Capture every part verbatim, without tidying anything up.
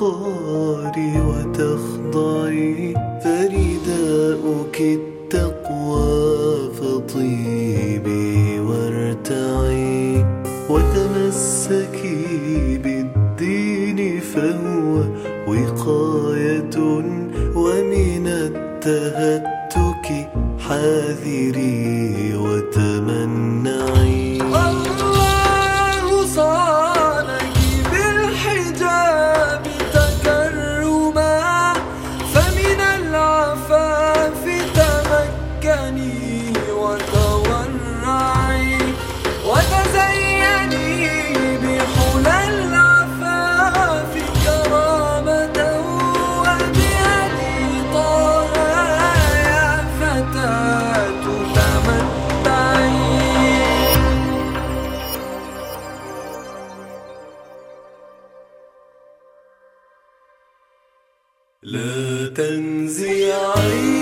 الوقار وتخضعي، فرداؤك التقوى فطيبي وارتعي، وتمسكي بالدين فهو وقاية، ومن التهتك حاذري وتمنعي. الله صانك بالحجاب تكرما، فمن العفاف تمكني وتورعي، وتزيني بحلى العفاف كرامة، وبهدي طه يا فتاة تمتعي. لا تنزعي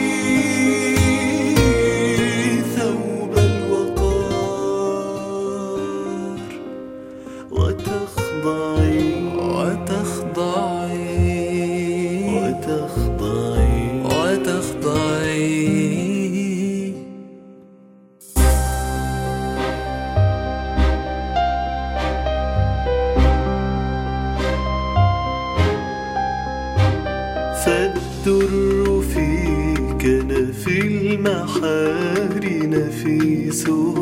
ثوب الوقار وتخضعي وتخضعي وتخضعي وتخضعي. فالدر في كنف المحار نفيسه،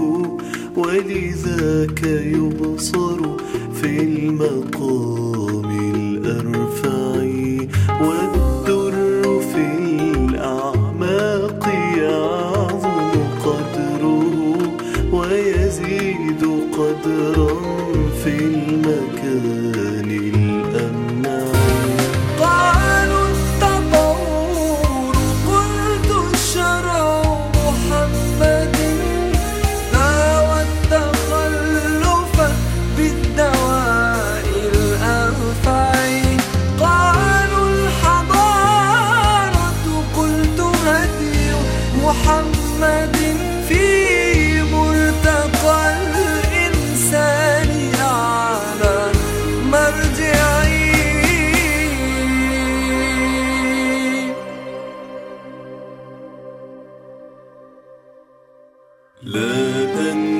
ولذاك يبصر في المقام الأرفع، والدر في الأعماق يعظم قدره، ويزيد قدرا في المكان الأمنع. قالوا التطور قلت الشرع محمد، داوى التخلف بالدواء الأنفع. قالوا الحضارة قلت هدي محمد، في مرتقى الإنسان أعلى مرجعي. لا تنسى